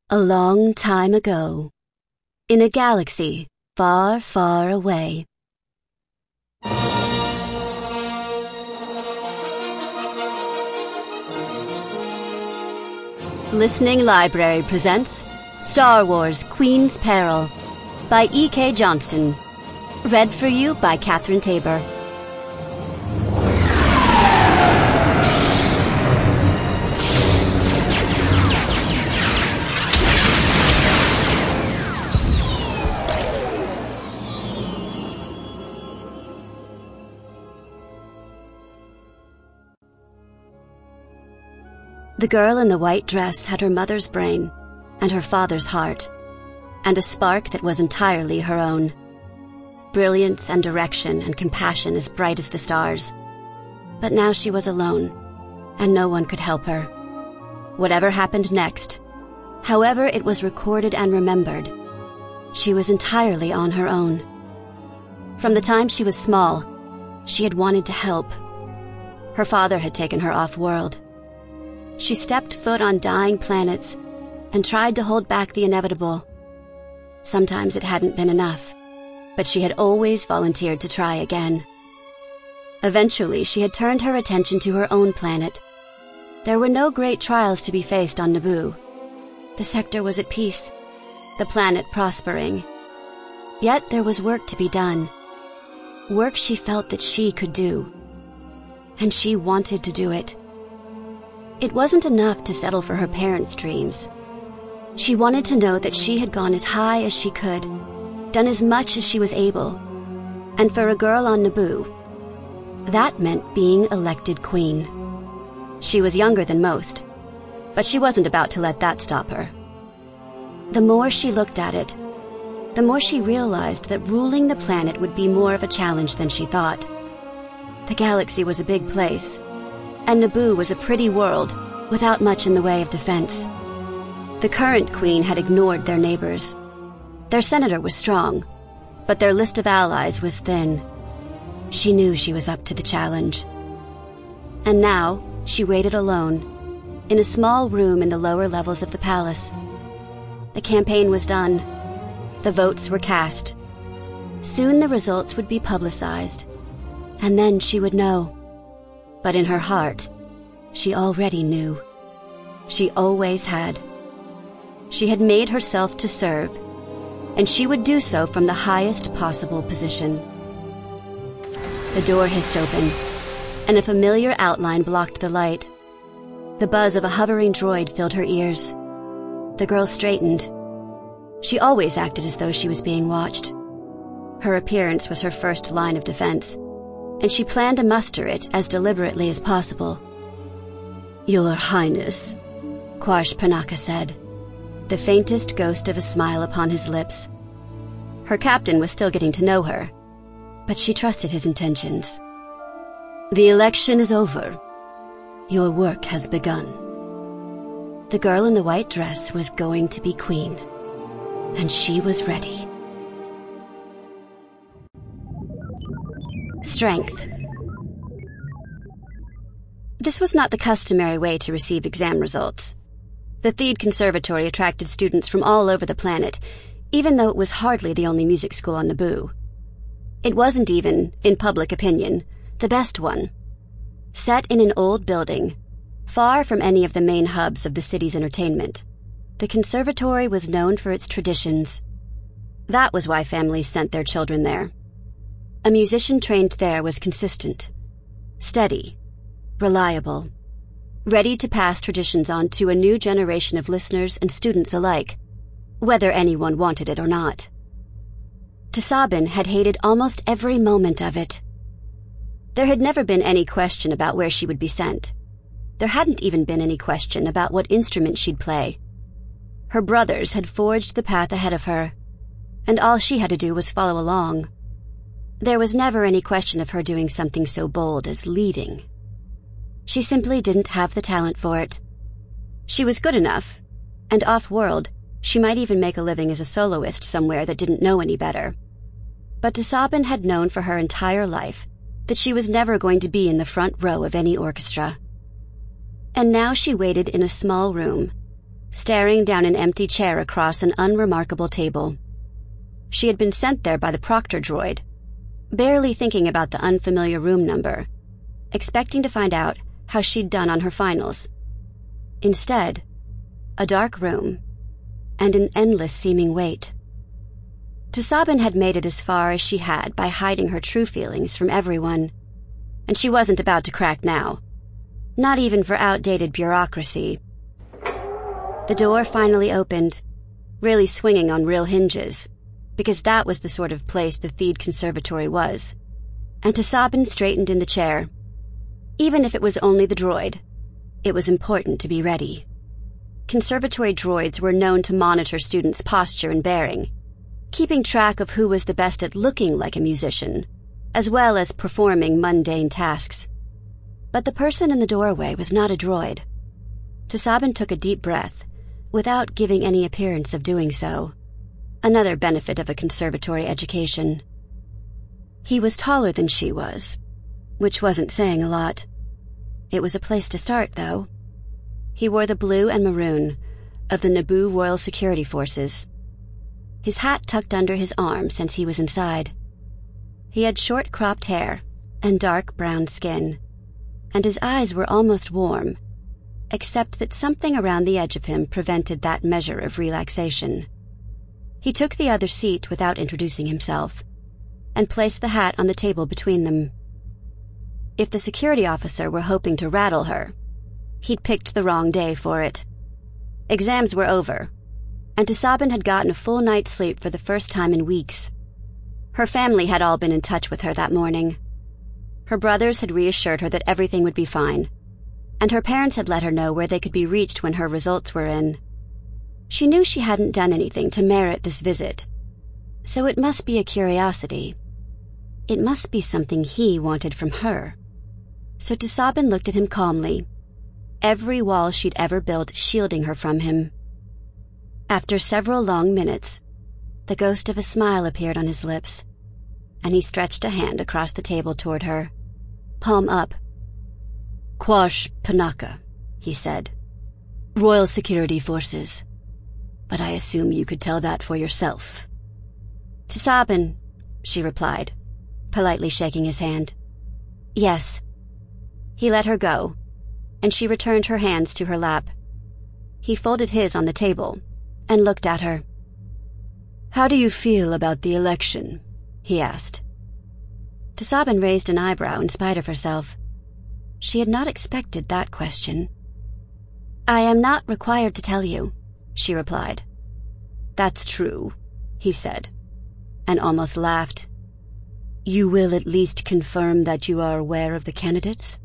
A long time ago, in a galaxy far, far away. Listening Library presents Star Wars Queen's Peril by E.K. Johnston. Read for you by Catherine Tabor. The girl in the white dress had her mother's brain and her father's heart, and a spark that was entirely her own. Brilliance and direction and compassion as bright as the stars. But now she was alone, and no one could help her. Whatever happened next, however it was recorded and remembered, she was entirely on her own. From the time she was small, she had wanted to help. Her father had taken her off-world. She stepped foot on dying planets and tried to hold back the inevitable. Sometimes it hadn't been enough, but she had always volunteered to try again. Eventually, she had turned her attention to her own planet. There were no great trials to be faced on Naboo. The sector was at peace, the planet prospering. Yet there was work to be done. Work she felt that she could do. And she wanted to do it. It wasn't enough to settle for her parents' dreams. She wanted to know that she had gone as high as she could, done as much as she was able. And for a girl on Naboo, that meant being elected queen. She was younger than most, but she wasn't about to let that stop her. The more she looked at it, the more she realized that ruling the planet would be more of a challenge than she thought. The galaxy was a big place, and Naboo was a pretty world without much in the way of defense. The current queen had ignored their neighbors. Their senator was strong, but their list of allies was thin. She knew she was up to the challenge. And now, she waited alone, in a small room in the lower levels of the palace. The campaign was done. The votes were cast. Soon the results would be publicized, and then she would know. But in her heart, she already knew. She always had. She had made herself to serve, and she would do so from the highest possible position. The door hissed open, and a familiar outline blocked the light. The buzz of a hovering droid filled her ears. The girl straightened. She always acted as though she was being watched. Her appearance was her first line of defense, and she planned to muster it as deliberately as possible. "Your Highness," Quarsh Panaka said, the faintest ghost of a smile upon his lips. Her captain was still getting to know her, but she trusted his intentions. "The election is over. Your work has begun." The girl in the white dress was going to be queen, and she was ready. Strength. This was not the customary way to receive exam results. The Theed Conservatory attracted students from all over the planet, even though it was hardly the only music school on Naboo. It wasn't even, in public opinion, the best one. Set in an old building, far from any of the main hubs of the city's entertainment, the conservatory was known for its traditions. That was why families sent their children there. A musician trained there was consistent, steady, reliable, ready to pass traditions on to a new generation of listeners and students alike, whether anyone wanted it or not. Tsabin had hated almost every moment of it. There had never been any question about where she would be sent. There hadn't even been any question about what instrument she'd play. Her brothers had forged the path ahead of her, and all she had to do was follow along. There was never any question of her doing something so bold as leading. She simply didn't have the talent for it. She was good enough, and off-world, she might even make a living as a soloist somewhere that didn't know any better. But Tsabin had known for her entire life that she was never going to be in the front row of any orchestra. And now she waited in a small room, staring down an empty chair across an unremarkable table. She had been sent there by the proctor droid, barely thinking about the unfamiliar room number, expecting to find out how she'd done on her finals. Instead, a dark room and an endless-seeming wait. Tisabin had made it as far as she had by hiding her true feelings from everyone, and she wasn't about to crack now, not even for outdated bureaucracy. The door finally opened, really swinging on real hinges, because that was the sort of place the Theed Conservatory was, and Tisabin straightened in the chair. Even if it was only the droid, it was important to be ready. Conservatory droids were known to monitor students' posture and bearing, keeping track of who was the best at looking like a musician, as well as performing mundane tasks. But the person in the doorway was not a droid. Tisabin took a deep breath, without giving any appearance of doing so. Another benefit of a conservatory education. He was taller than she was, which wasn't saying a lot. It was a place to start, though. He wore the blue and maroon of the Naboo Royal Security Forces, his hat tucked under his arm since he was inside. He had short cropped hair and dark brown skin, and his eyes were almost warm, except that something around the edge of him prevented that measure of relaxation. He took the other seat without introducing himself, and placed the hat on the table between them. If the security officer were hoping to rattle her, he'd picked the wrong day for it. Exams were over, and Tisabin had gotten a full night's sleep for the first time in weeks. Her family had all been in touch with her that morning. Her brothers had reassured her that everything would be fine, and her parents had let her know where they could be reached when her results were in. She knew she hadn't done anything to merit this visit, so it must be a curiosity. It must be something he wanted from her. So Tisabin looked at him calmly, every wall she'd ever built shielding her from him. After several long minutes, the ghost of a smile appeared on his lips, and he stretched a hand across the table toward her, palm up. "Quash Panaka," he said. "Royal Security Forces. But I assume you could tell that for yourself." "Tisabin," she replied, politely shaking his hand. "Yes." He let her go, and she returned her hands to her lap. He folded his on the table and looked at her. "How do you feel about the election?" he asked. Tisabin raised an eyebrow in spite of herself. She had not expected that question. "I am not required to tell you," she replied. "That's true," he said, and almost laughed. "You will at least confirm that you are aware of the candidates?"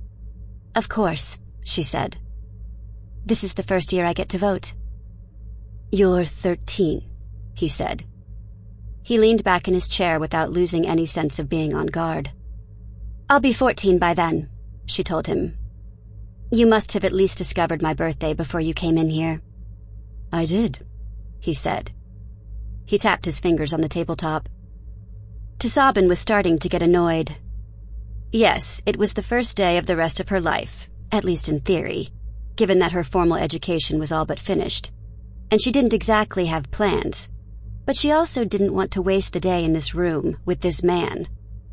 "Of course," she said. "This is the first year I get to vote." "You're 13, he said. He leaned back in his chair without losing any sense of being on guard. "I'll be 14 by then," she told him. "You must have at least discovered my birthday before you came in here." "I did," he said. He tapped his fingers on the tabletop. Tisabin was starting to get annoyed. Yes, it was the first day of the rest of her life, at least in theory, given that her formal education was all but finished, and she didn't exactly have plans, but she also didn't want to waste the day in this room with this man.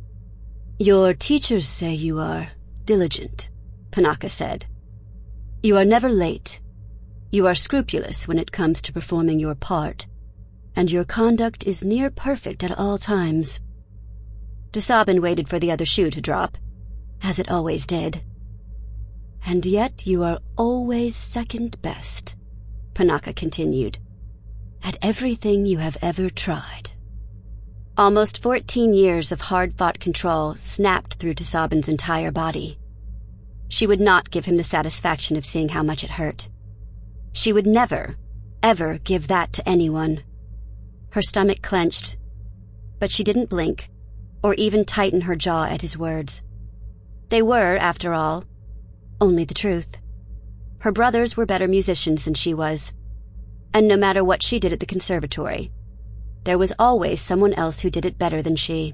"Your teachers say you are diligent," Panaka said. "You are never late. You are scrupulous when it comes to performing your part, and your conduct is near perfect at all times." Tisabin waited for the other shoe to drop, as it always did. "And yet you are always second best," Panaka continued, "at everything you have ever tried." Almost 14 years of hard-fought control snapped through Tisabin's entire body. She would not give him the satisfaction of seeing how much it hurt. She would never, ever give that to anyone. Her stomach clenched, but she didn't blink or even tighten her jaw at his words. They were, after all, only the truth. Her brothers were better musicians than she was, and no matter what she did at the conservatory, there was always someone else who did it better than she.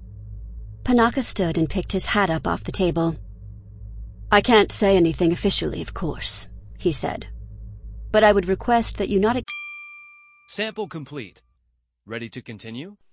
Panaka stood and picked his hat up off the table. "I can't say anything officially, of course," he said. but I would request that you not... Sample complete. Ready to continue?